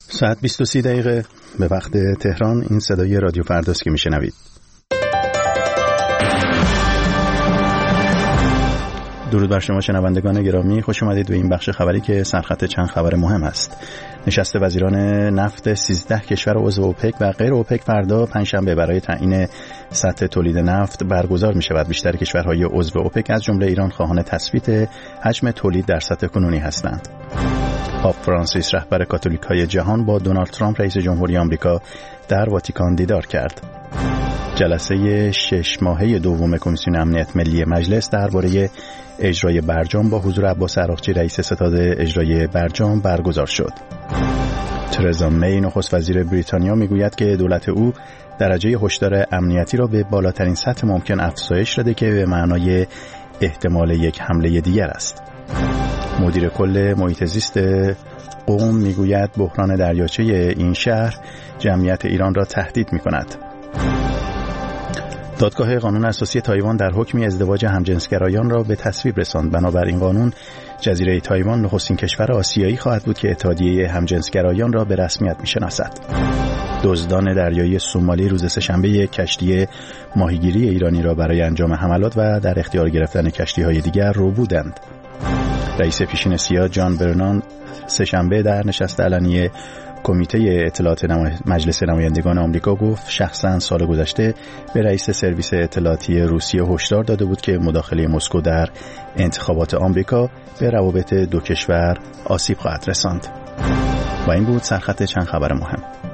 ساعت 20:30 به وقت تهران. این صدای رادیو فرداست که میشنوید. درود بر شما شنوندگان گرامی، خوش اومدید به این بخش خبری که سرخط چند خبر مهم است. نشست وزیران نفت 13 کشور عضو اوپک و غیر اوپک فردا پنجشنبه برای تعیین سطح تولید نفت برگزار می شود. بیشتر کشورهای عضو اوپک از جمله ایران خواهان تثبیت حجم تولید در سطح کنونی هستند. پاپ فرانسیس رهبر کاتولیک‌های جهان با دونالد ترامپ رئیس جمهوری آمریکا در واتیکان دیدار کرد. جلسه 6 ماهه دوم کمیسیون امنیت ملی مجلس درباره اجرای برجام با حضور عباس عراقچی رئیس ستاد اجرایی برجام برگزار شد. ترزا می نخست وزیر بریتانیا میگوید که دولت او درجه هشدار امنیتی را به بالاترین سطح ممکن افزایش داده که به معنای احتمال یک حمله دیگر است. مدیر کل محیط زیست قم میگوید بحران دریاچه این شهر جمعیت ایران را تهدید می‌کند. دادگاه قانون اساسی تایوان در حکمی ازدواج همجنسگرایان را به تصویب رساند. بنابراین قانون جزیره تایوان نخستین کشور آسیایی خواهد بود که اتحادیه همجنسگرایان را به رسمیت می‌شناسد. دزدان دریایی سومالی روز سه‌شنبه یک کشتی ماهیگیری ایرانی را برای انجام حملات و در اختیار گرفتن کشتی‌های دیگر ربودند. رئیس پیشین سیا جان برنان سه‌شنبه در نشست علنی کمیته اطلاعات مجلس نمایندگان آمریکا گفت شخصاً سال گذشته به رئیس سرویس اطلاعاتی روسیه هشدار داده بود که مداخله مسکو در انتخابات آمریکا به روابط دو کشور آسیب خواهد رساند. و این بود سرخط چند خبر مهم.